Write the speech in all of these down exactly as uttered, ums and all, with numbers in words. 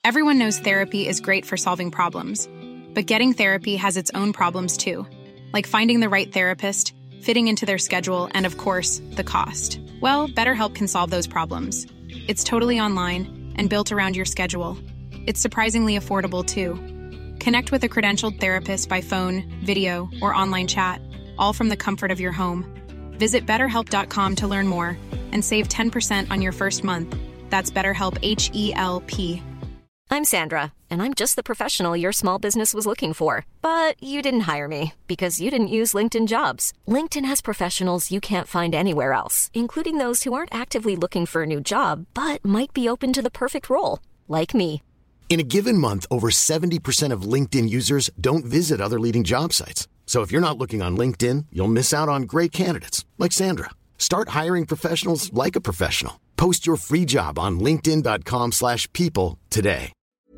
Everyone knows therapy is great for solving problems, but getting therapy has its own problems too, like finding the right therapist, fitting into their schedule, and of course, the cost. Well, BetterHelp can solve those problems. It's totally online and built around your schedule. It's surprisingly affordable too. Connect with a credentialed therapist by phone, video, or online chat, all from the comfort of your home. Visit better help dot com to learn more and save ten percent on your first month. That's BetterHelp, H E L P. I'm Sandra, and I'm just the professional your small business was looking for. But you didn't hire me because you didn't use LinkedIn Jobs. LinkedIn has professionals you can't find anywhere else, including those who aren't actively looking for a new job, but might be open to the perfect role, like me. In a given month, over seventy percent of LinkedIn users don't visit other leading job sites. So if you're not looking on LinkedIn, you'll miss out on great candidates like Sandra. Start hiring professionals like a professional. Post your free job on linkedin dot com slash people today.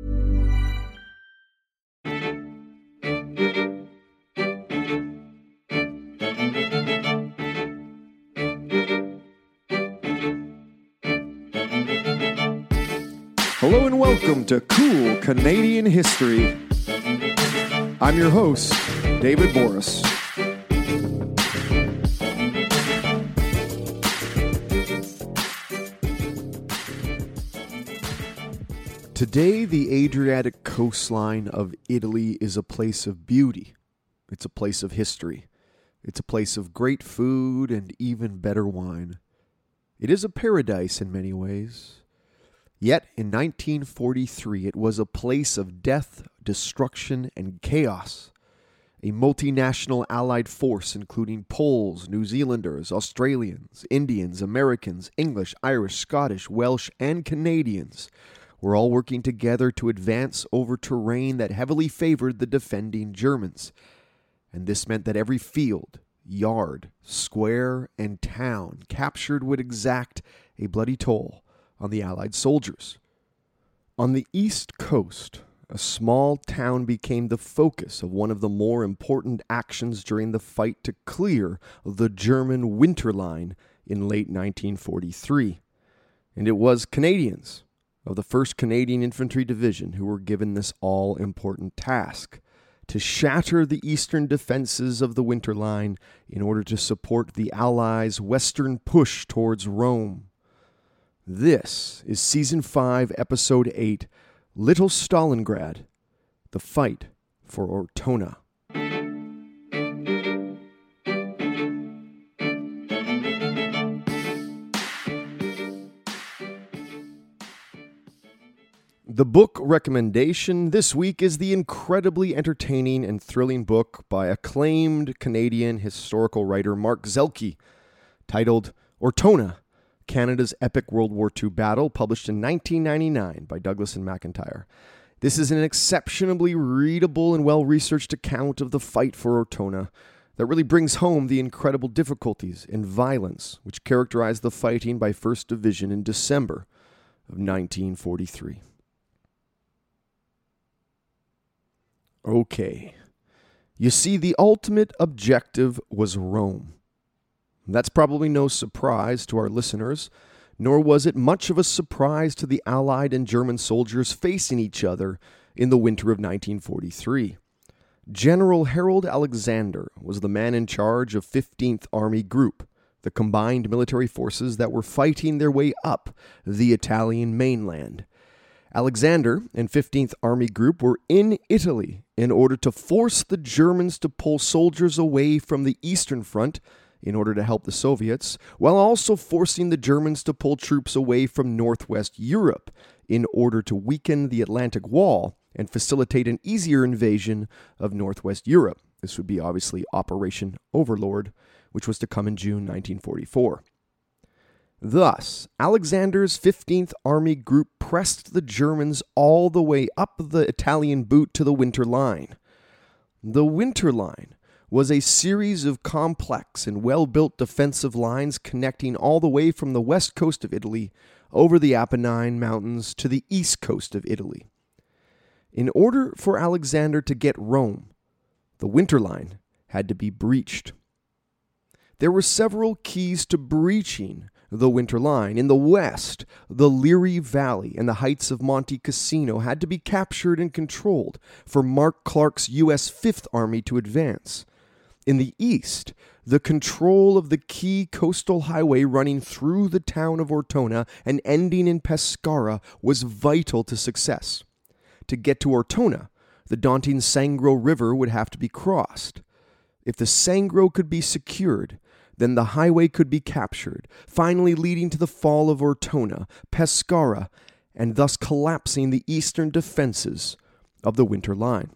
Hello and welcome to Cool Canadian History. I'm your host, David Boris. Today, the Adriatic coastline of Italy is a place of beauty. It's a place of history. It's a place of great food and even better wine. It is a paradise in many ways. Yet, in nineteen forty-three, it was a place of death, destruction, and chaos. A multinational allied force, including Poles, New Zealanders, Australians, Indians, Americans, English, Irish, Scottish, Welsh, and Canadians, were all working together to advance over terrain that heavily favored the defending Germans. And this meant that every field, yard, square, and town captured would exact a bloody toll on the Allied soldiers. On the East Coast, a small town became the focus of one of the more important actions during the fight to clear the German winter line in late nineteen forty-three. And it was Canadians of the first Canadian Infantry Division who were given this all-important task: to shatter the eastern defenses of the winter line in order to support the Allies' western push towards Rome. This is Season five, Episode eight, Little Stalingrad, The Fight for Ortona. The book recommendation this week is the incredibly entertaining and thrilling book by acclaimed Canadian historical writer Mark Zelke, titled Ortona, Canada's Epic World War Two Battle, published in nineteen ninety-nine by Douglas and McIntyre. This is an exceptionally readable and well-researched account of the fight for Ortona that really brings home the incredible difficulties and violence which characterized the fighting by first Division in December of nineteen forty-three. Okay, you see, the ultimate objective was Rome. That's probably no surprise to our listeners, nor was it much of a surprise to the Allied and German soldiers facing each other in the winter of nineteen forty-three. General Harold Alexander was the man in charge of fifteenth Army Group, the combined military forces that were fighting their way up the Italian mainland. Alexander and fifteenth Army Group were in Italy in order to force the Germans to pull soldiers away from the Eastern Front in order to help the Soviets, while also forcing the Germans to pull troops away from Northwest Europe in order to weaken the Atlantic Wall and facilitate an easier invasion of Northwest Europe. This would be obviously Operation Overlord, which was to come in June nineteen forty-four. Thus, Alexander's fifteenth Army Group pressed the Germans all the way up the Italian boot to the Winter Line. The Winter Line was a series of complex and well-built defensive lines connecting all the way from the west coast of Italy over the Apennine Mountains to the east coast of Italy. In order for Alexander to get Rome, the Winter Line had to be breached. There were several keys to breaching the Winter Line. In the west, the Leary Valley and the heights of Monte Cassino had to be captured and controlled for Mark Clark's U S Fifth Army to advance. In the east, the control of the key coastal highway running through the town of Ortona and ending in Pescara was vital to success. To get to Ortona, the daunting Sangro River would have to be crossed. If the Sangro could be secured, then the highway could be captured, finally leading to the fall of Ortona, Pescara, and thus collapsing the eastern defenses of the Winter Line.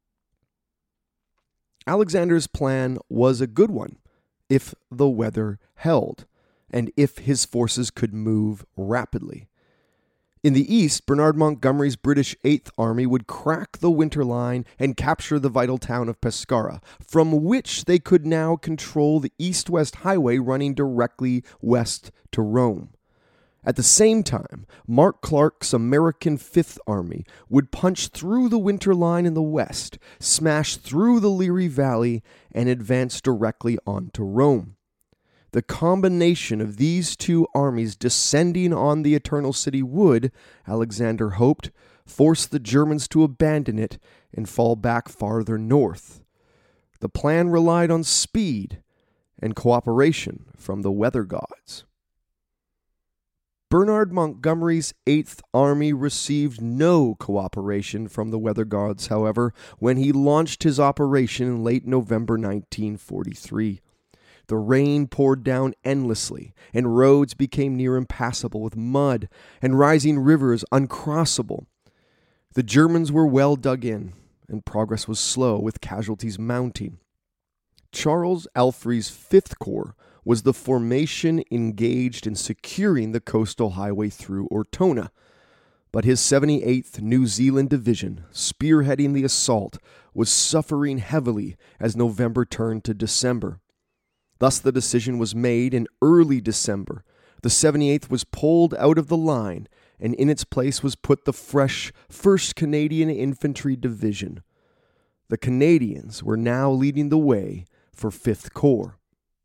Alexander's plan was a good one, if the weather held, and if his forces could move rapidly. In the east, Bernard Montgomery's British Eighth Army would crack the Winter Line and capture the vital town of Pescara, from which they could now control the east-west highway running directly west to Rome. At the same time, Mark Clark's American Fifth Army would punch through the Winter Line in the west, smash through the Leary Valley, and advance directly onto Rome. The combination of these two armies descending on the Eternal City would, Alexander hoped, force the Germans to abandon it and fall back farther north. The plan relied on speed and cooperation from the weather gods. Bernard Montgomery's Eighth Army received no cooperation from the weather gods, however, when he launched his operation in late November nineteen forty-three. The rain poured down endlessly, and roads became near impassable with mud, and rising rivers uncrossable. The Germans were well dug in, and progress was slow, with casualties mounting. Charles Elfrey's Fifth Corps was the formation engaged in securing the coastal highway through Ortona, but his seventy-eighth New Zealand Division, spearheading the assault, was suffering heavily as November turned to December. Thus the decision was made in early December. The seventy-eighth was pulled out of the line, and in its place was put the fresh first Canadian Infantry Division. The Canadians were now leading the way for Fifth Corps.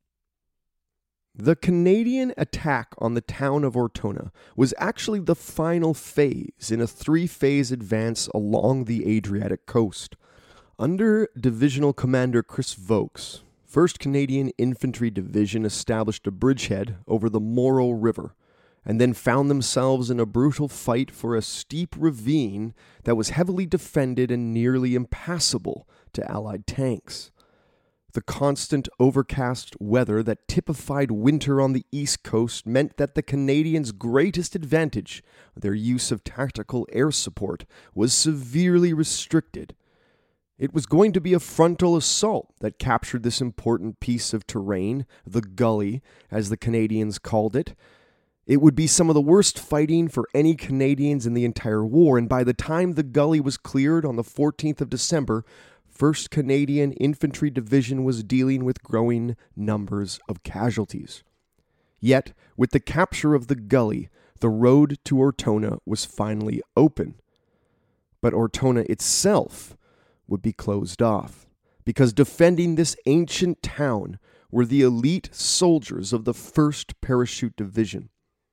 The Canadian attack on the town of Ortona was actually the final phase in a three-phase advance along the Adriatic coast. Under Divisional Commander Chris Vokes, first Canadian Infantry Division established a bridgehead over the Morrill River, and then found themselves in a brutal fight for a steep ravine that was heavily defended and nearly impassable to Allied tanks. The constant overcast weather that typified winter on the East Coast meant that the Canadians' greatest advantage, their use of tactical air support, was severely restricted. It was going to be a frontal assault that captured this important piece of terrain, the gully, as the Canadians called it. It would be some of the worst fighting for any Canadians in the entire war, and by the time the gully was cleared on the fourteenth of December, first Canadian Infantry Division was dealing with growing numbers of casualties. Yet, with the capture of the gully, the road to Ortona was finally open. But Ortona itself would be closed off, because defending this ancient town were the elite soldiers of the first Parachute Division.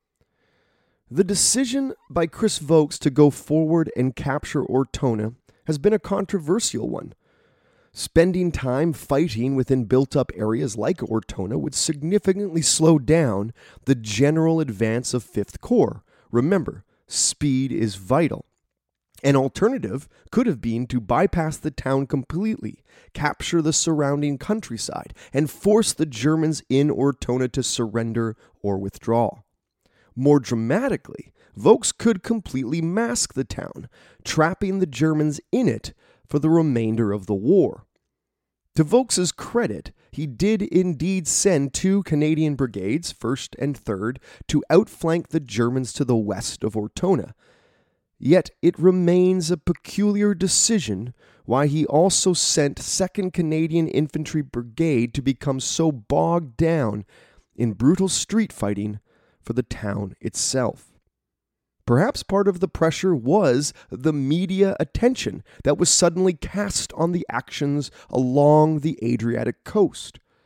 The decision by Chris Vokes to go forward and capture Ortona has been a controversial one. Spending time fighting within built-up areas like Ortona would significantly slow down the general advance of Fifth Corps. Remember, speed is vital. An alternative could have been to bypass the town completely, capture the surrounding countryside, and force the Germans in Ortona to surrender or withdraw. More dramatically, Vokes could completely mask the town, trapping the Germans in it for the remainder of the war. To Vokes's credit, he did indeed send two Canadian brigades, first and third, to outflank the Germans to the west of Ortona. Yet it remains a peculiar decision why he also sent second Canadian Infantry Brigade to become so bogged down in brutal street fighting for the town itself. Perhaps part of the pressure was the media attention that was suddenly cast on the actions along the Adriatic coast.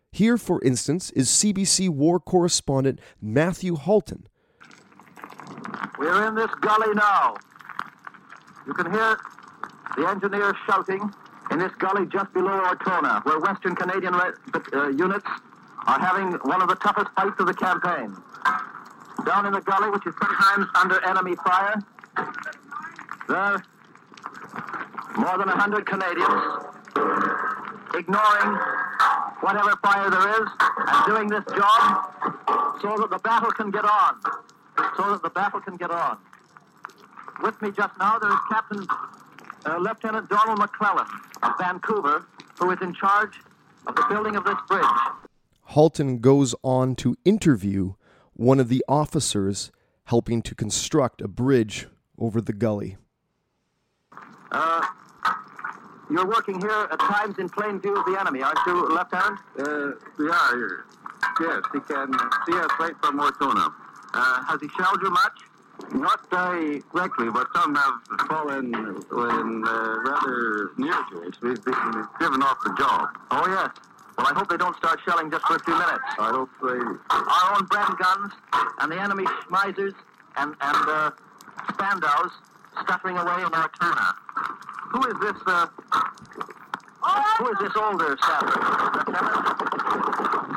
Here, for instance, is C B C war correspondent Matthew Halton. We're in this gully now. You can hear the engineers shouting in this gully just below Ortona, where Western Canadian uh, units are having one of the toughest fights of the campaign. Down in the gully, which is sometimes under enemy fire, there are more than a hundred Canadians ignoring whatever fire there is and doing this job so that the battle can get on. So that the battle can get on. With me just now, there is Captain uh, Lieutenant Donald McClellan of Vancouver, who is in charge of the building of this bridge. Halton goes on to interview one of the officers helping to construct a bridge over the gully. Uh, you're working here at times in plain view of the enemy, aren't you, Lieutenant? Uh, we are here. Yes, he can see us right from Ortona. Uh, has he shelled you much? Not directly, but some have fallen when uh, rather near to us. We've been driven off the job. Oh, yes. Well, I hope they don't start shelling just for a few minutes. I hope they... Our own Bren guns and the enemy Schmeisers and, and uh, Spandaus stuttering away in Ortona. Who is this, uh... Who is this older sapper, Lieutenant?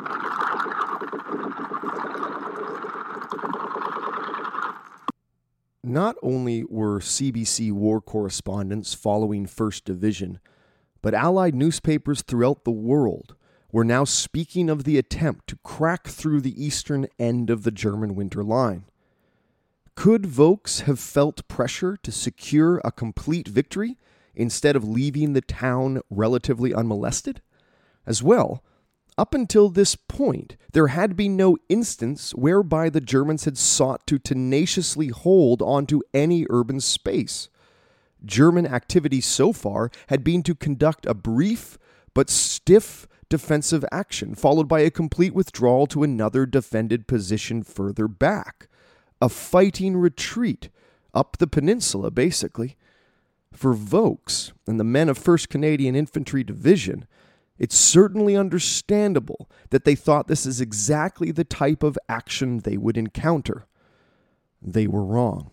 Not only were C B C war correspondents following First Division, but Allied newspapers throughout the world were now speaking of the attempt to crack through the eastern end of the German winter line. Could Vaux have felt pressure to secure a complete victory instead of leaving the town relatively unmolested? As well, up until this point, there had been no instance whereby the Germans had sought to tenaciously hold onto any urban space. German activity so far had been to conduct a brief but stiff defensive action, followed by a complete withdrawal to another defended position further back. A fighting retreat up the peninsula, basically. For Vaux and the men of first Canadian Infantry Division, it's certainly understandable that they thought this is exactly the type of action they would encounter. They were wrong.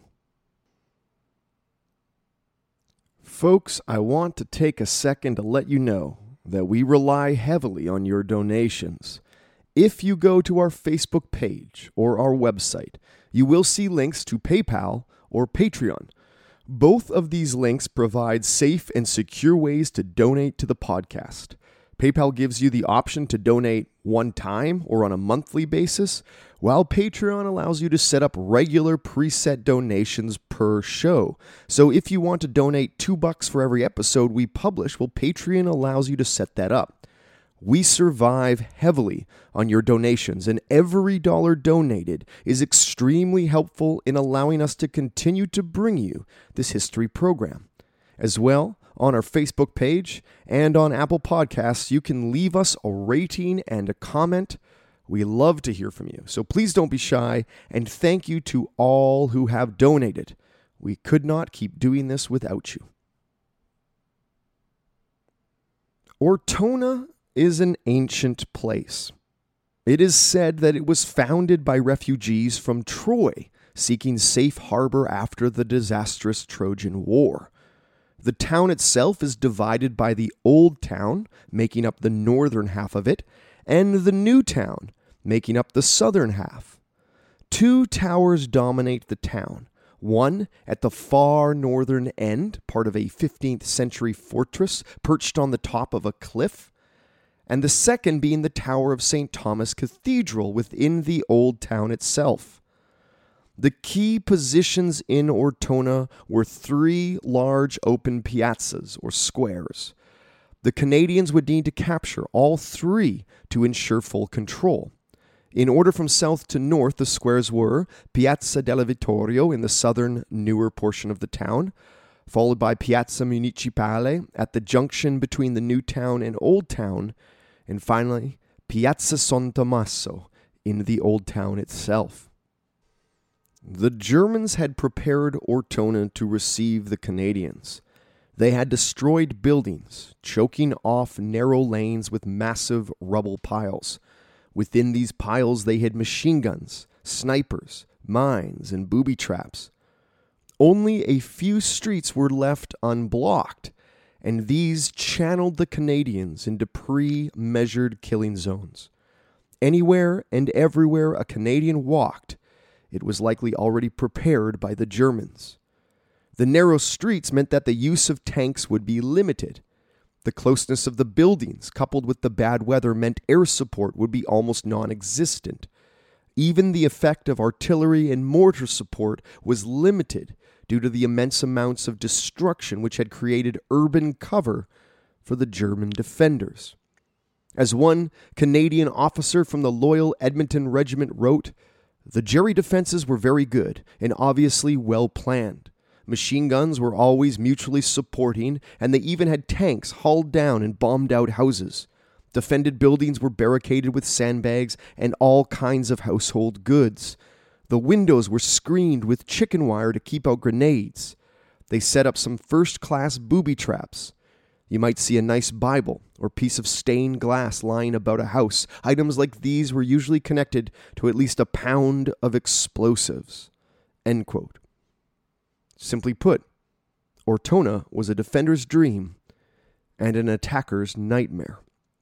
Folks, I want to take a second to let you know that we rely heavily on your donations. If you go to our Facebook page or our website, you will see links to PayPal or Patreon. Both of these links provide safe and secure ways to donate to the podcast. PayPal gives you the option to donate one time or on a monthly basis, while Patreon allows you to set up regular preset donations per show. So if you want to donate two bucks for every episode we publish, well, Patreon allows you to set that up. We survive heavily on your donations, and every dollar donated is extremely helpful in allowing us to continue to bring you this history program. As well, on our Facebook page and on Apple Podcasts, you can leave us a rating and a comment. We love to hear from you, so please don't be shy, and thank you to all who have donated. We could not keep doing this without you. Ortona is an ancient place. It is said that it was founded by refugees from Troy, seeking safe harbor after the disastrous Trojan War. The town itself is divided by the Old Town, making up the northern half of it, and the New Town, making up the southern half. Two towers dominate the town, one at the far northern end, part of a fifteenth century fortress perched on the top of a cliff, and the second being the Tower of Saint Thomas Cathedral within the Old Town itself. The key positions in Ortona were three large open piazzas, or squares. The Canadians would need to capture all three to ensure full control. In order from south to north, the squares were Piazza della Vittorio in the southern, newer portion of the town, followed by Piazza Municipale at the junction between the New Town and Old Town, and finally, Piazza San Tommaso in the Old Town itself. The Germans had prepared Ortona to receive the Canadians. They had destroyed buildings, choking off narrow lanes with massive rubble piles. Within these piles they hid machine guns, snipers, mines, and booby traps. Only a few streets were left unblocked, and these channeled the Canadians into pre-measured killing zones. Anywhere and everywhere a Canadian walked, it was likely already prepared by the Germans. The narrow streets meant that the use of tanks would be limited. The closeness of the buildings, coupled with the bad weather, meant air support would be almost non-existent. Even the effect of artillery and mortar support was limited due to the immense amounts of destruction which had created urban cover for the German defenders. As one Canadian officer from the loyal Edmonton Regiment wrote, "The Jerry defenses were very good and obviously well planned. Machine guns were always mutually supporting, and they even had tanks hauled down and bombed out houses. Defended buildings were barricaded with sandbags and all kinds of household goods. The windows were screened with chicken wire to keep out grenades. They set up some first-class booby traps. You might see a nice Bible or piece of stained glass lying about a house. Items like these were usually connected to at least a pound of explosives." End quote. Simply put, Ortona was a defender's dream and an attacker's nightmare.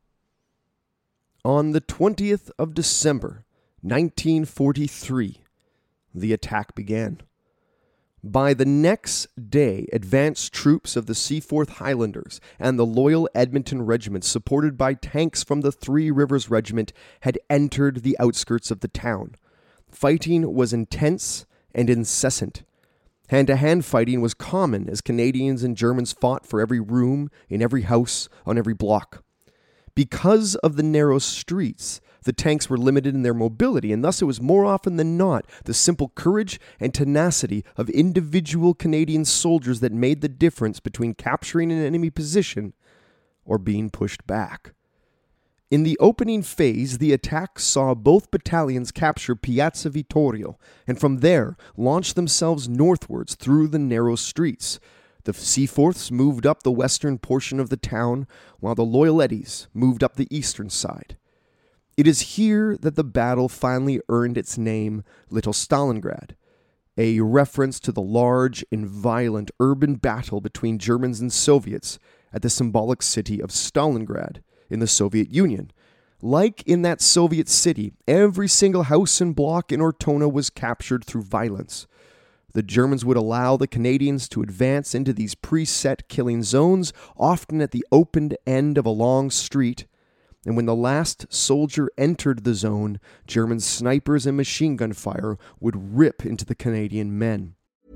On the twentieth of December, nineteen forty-three, the attack began. By the next day, advanced troops of the Seaforth Highlanders and the loyal Edmonton Regiment, supported by tanks from the Three Rivers Regiment, had entered the outskirts of the town. Fighting was intense and incessant. Hand-to-hand fighting was common as Canadians and Germans fought for every room, in every house, on every block. Because of the narrow streets, the tanks were limited in their mobility, and thus it was more often than not the simple courage and tenacity of individual Canadian soldiers that made the difference between capturing an enemy position or being pushed back. In the opening phase, the attack saw both battalions capture Piazza Vittorio, and from there launch themselves northwards through the narrow streets. The Seaforths moved up the western portion of the town, while the Loyalettes moved up the eastern side. It is here that the battle finally earned its name, Little Stalingrad, a reference to the large and violent urban battle between Germans and Soviets at the symbolic city of Stalingrad in the Soviet Union. Like in that Soviet city, every single house and block in Ortona was captured through violence. The Germans would allow the Canadians to advance into these preset killing zones, often at the opened end of a long street, and when the last soldier entered the zone, German snipers and machine gun fire would rip into the Canadian men.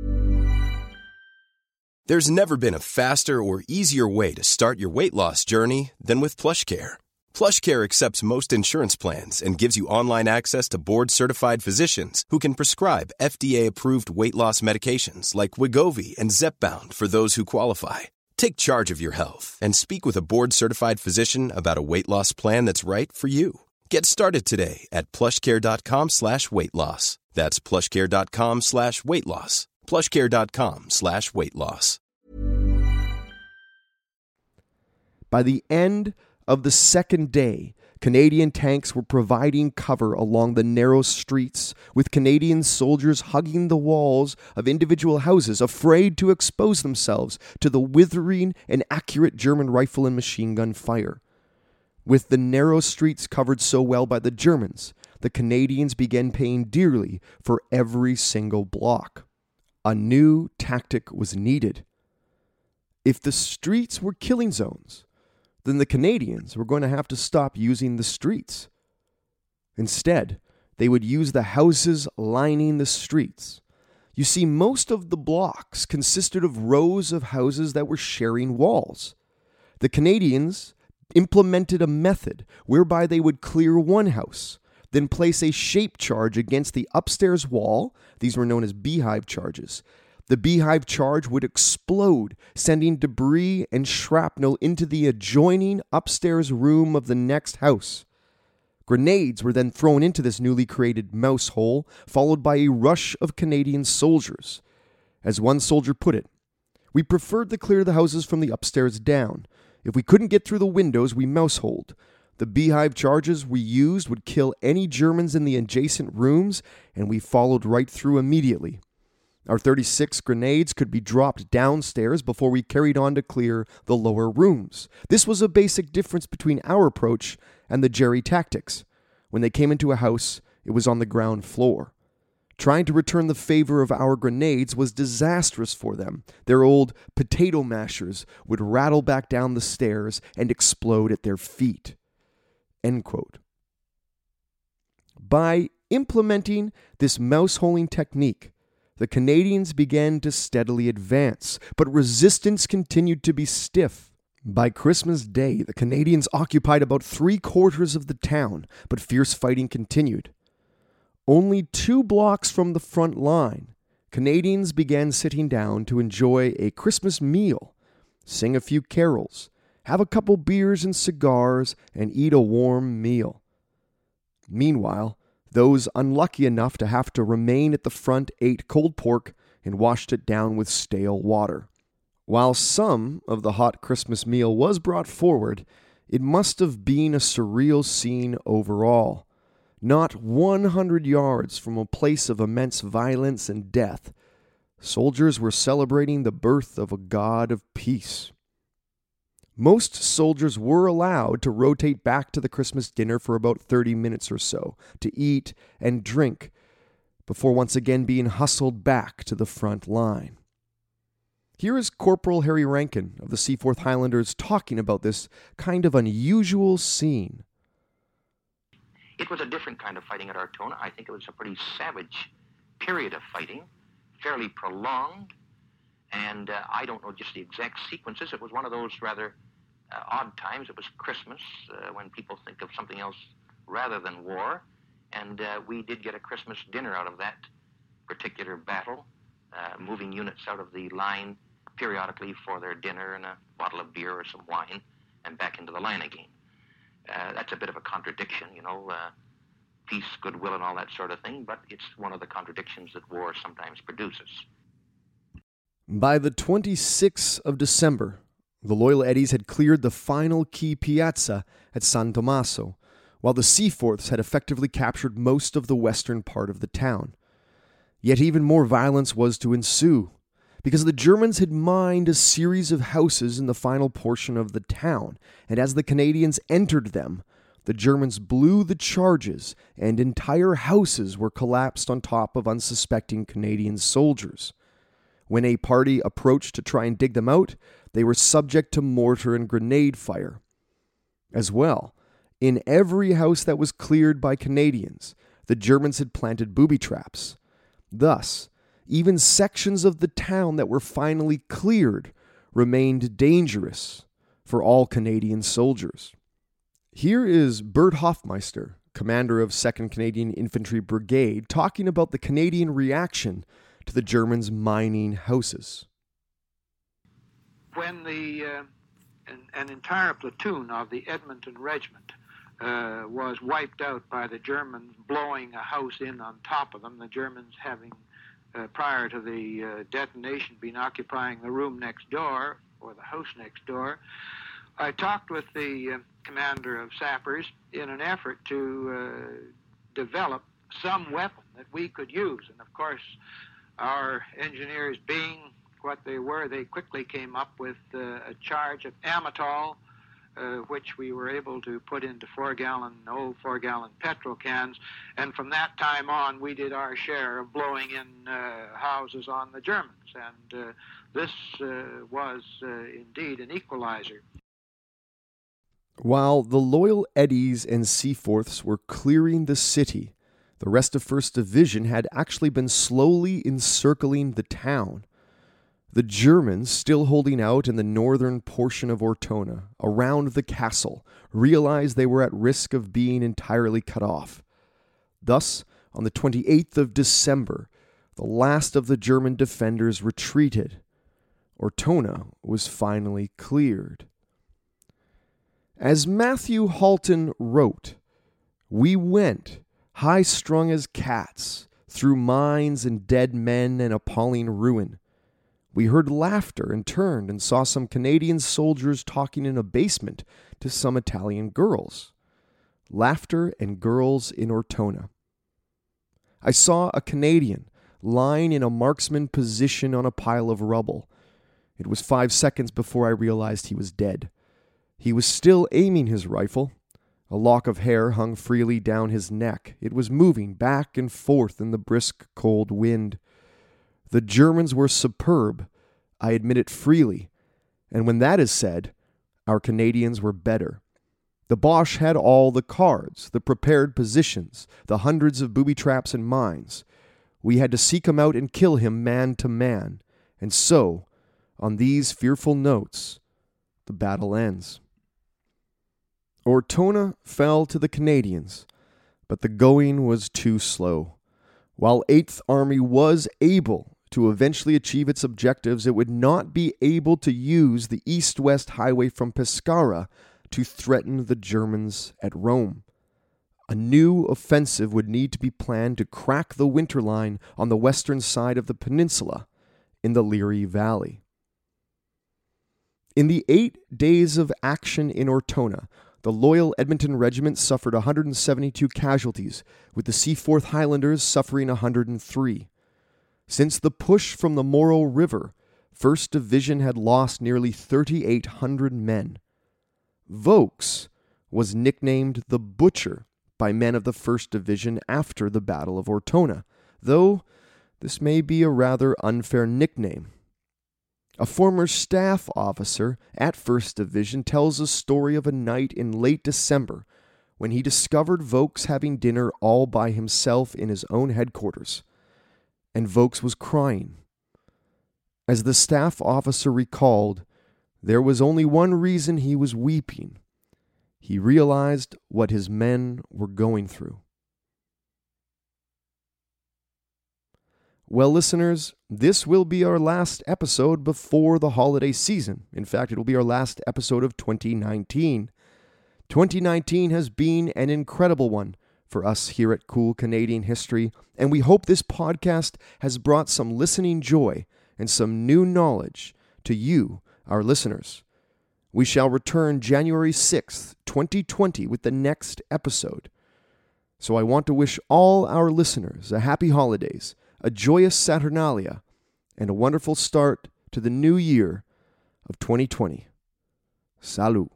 There's never been a faster or easier way to start your weight loss journey than with PlushCare. PlushCare accepts most insurance plans and gives you online access to board-certified physicians who can prescribe F D A-approved weight loss medications like Wegovy and Zepbound for those who qualify. Take charge of your health and speak with a board-certified physician about a weight loss plan that's right for you. Get started today at plushcare.com slash weight loss. That's plushcare.com slash weight loss. plushcare.com slash weight loss. By the end of the second day, Canadian tanks were providing cover along the narrow streets, with Canadian soldiers hugging the walls of individual houses, afraid to expose themselves to the withering and accurate German rifle and machine gun fire. With the narrow streets covered so well by the Germans, the Canadians began paying dearly for every single block. A new tactic was needed. If the streets were killing zones, then the Canadians were going to have to stop using the streets. Instead, they would use the houses lining the streets. You see, most of the blocks consisted of rows of houses that were sharing walls. The Canadians implemented a method whereby they would clear one house, then place a shape charge against the upstairs wall. These were known as beehive charges. The beehive charge would explode, sending debris and shrapnel into the adjoining upstairs room of the next house. Grenades were then thrown into this newly created mouse hole, followed by a rush of Canadian soldiers. As one soldier put it, We preferred to clear the houses from the upstairs down. If we couldn't get through the windows, we mouseholed. The beehive charges we used would kill any Germans in the adjacent rooms, and we followed right through immediately. Our thirty-six grenades could be dropped downstairs before we carried on to clear the lower rooms. This was a basic difference between our approach and the Jerry tactics. When they came into a house, it was on the ground floor. Trying to return the favor of our grenades was disastrous for them. Their old potato mashers would rattle back down the stairs and explode at their feet. End quote. By implementing this mouseholing technique, the Canadians began to steadily advance, but resistance continued to be stiff. By Christmas Day, the Canadians occupied about three quarters of the town, but fierce fighting continued. Only two blocks from the front line, Canadians began sitting down to enjoy a Christmas meal, sing a few carols, have a couple beers and cigars, and eat a warm meal. Meanwhile, those unlucky enough to have to remain at the front ate cold pork and washed it down with stale water. While some of the hot Christmas meal was brought forward, it must have been a surreal scene overall. Not one hundred yards from a place of immense violence and death, soldiers were celebrating the birth of a God of peace. Most soldiers were allowed to rotate back to the Christmas dinner for about thirty minutes or so to eat and drink before once again being hustled back to the front line. Here is Corporal Harry Rankin of the Seaforth Highlanders talking about this kind of unusual scene. It was a different kind of fighting at Ortona. I think it was a pretty savage period of fighting, fairly prolonged, and uh, I don't know just the exact sequences. It was one of those rather uh, odd times. It was Christmas, uh, when people think of something else rather than war, and uh, we did get a Christmas dinner out of that particular battle, uh, moving units out of the line periodically for their dinner and a bottle of beer or some wine, and back into the line again. Uh, that's a bit of a contradiction, you know, uh, peace, goodwill, and all that sort of thing, but it's one of the contradictions that war sometimes produces. By the twenty-sixth of December, the Loyal Eddies had cleared the final key piazza at San Tommaso, while the Seaforths had effectively captured most of the western part of the town. Yet even more violence was to ensue, because the Germans had mined a series of houses in the final portion of the town, and as the Canadians entered them, the Germans blew the charges, and entire houses were collapsed on top of unsuspecting Canadian soldiers. When a party approached to try and dig them out, they were subject to mortar and grenade fire. As well, in every house that was cleared by Canadians, the Germans had planted booby traps. Thus, even sections of the town that were finally cleared remained dangerous for all Canadian soldiers. Here is Bert Hofmeister, commander of second Canadian Infantry Brigade, talking about the Canadian reaction to the Germans mining houses. When the uh, an, an entire platoon of the Edmonton Regiment uh, was wiped out by the Germans blowing a house in on top of them, the Germans having Uh, prior to the uh, detonation, been occupying the room next door, or the house next door, I talked with the uh, commander of sappers in an effort to uh, develop some weapon that we could use. And of course, our engineers being what they were, they quickly came up with uh, a charge of Amatol, Uh, which we were able to put into four-gallon, old four-gallon petrol cans. And from that time on, we did our share of blowing in uh, houses on the Germans. And uh, this uh, was uh, indeed an equalizer. While the Loyal Eddies and Seaforths were clearing the city, the rest of first Division had actually been slowly encircling the town. The Germans, still holding out in the northern portion of Ortona, around the castle, realized they were at risk of being entirely cut off. Thus, on the twenty-eighth of December, the last of the German defenders retreated. Ortona was finally cleared. As Matthew Halton wrote, "We went, high-strung as cats, through mines and dead men and appalling ruin. We heard laughter and turned and saw some Canadian soldiers talking in a basement to some Italian girls. Laughter and girls in Ortona. I saw a Canadian lying in a marksman position on a pile of rubble. It was five seconds before I realized he was dead. He was still aiming his rifle. A lock of hair hung freely down his neck. It was moving back and forth in the brisk, cold wind. The Germans were superb, I admit it freely, and when that is said, our Canadians were better. The Boche had all the cards, the prepared positions, the hundreds of booby traps and mines. We had to seek him out and kill him man to man, and so, on these fearful notes, the battle ends. Ortona fell to the Canadians, but the going was too slow. While Eighth Army was able to eventually achieve its objectives, it would not be able to use the east-west highway from Pescara to threaten the Germans at Rome. A new offensive would need to be planned to crack the winter line on the western side of the peninsula in the Leary Valley. In the eight days of action in Ortona, the loyal Edmonton Regiment suffered one hundred seventy-two casualties, with the Seaforth Highlanders suffering one hundred three. Since the push from the Morrow River, first Division had lost nearly thirty-eight hundred men. Vaux was nicknamed the Butcher by men of the first Division after the Battle of Ortona, though this may be a rather unfair nickname. A former staff officer at first Division tells a story of a night in late December when he discovered Vaux having dinner all by himself in his own headquarters, and Vaux was crying. As the staff officer recalled, there was only one reason he was weeping. He realized what his men were going through. Well, listeners, this will be our last episode before the holiday season. In fact, it will be our last episode of twenty nineteen. twenty nineteen has been an incredible one for us here at Cool Canadian History, and we hope this podcast has brought some listening joy and some new knowledge to you, our listeners. We shall return January sixth, twenty twenty with the next episode. So I want to wish all our listeners a happy holidays, a joyous Saturnalia, and a wonderful start to the new year of twenty twenty. Salut.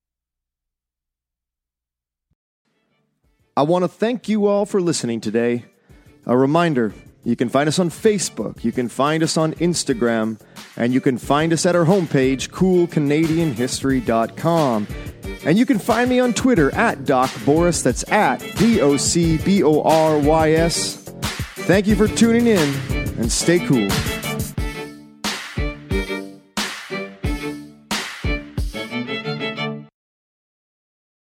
I want to thank you all for listening today. A reminder, you can find us on Facebook, you can find us on Instagram, and you can find us at our homepage, cool canadian history dot com. And you can find me on Twitter at Doc Boris, that's at D O C B O R Y S. Thank you for tuning in, and stay cool.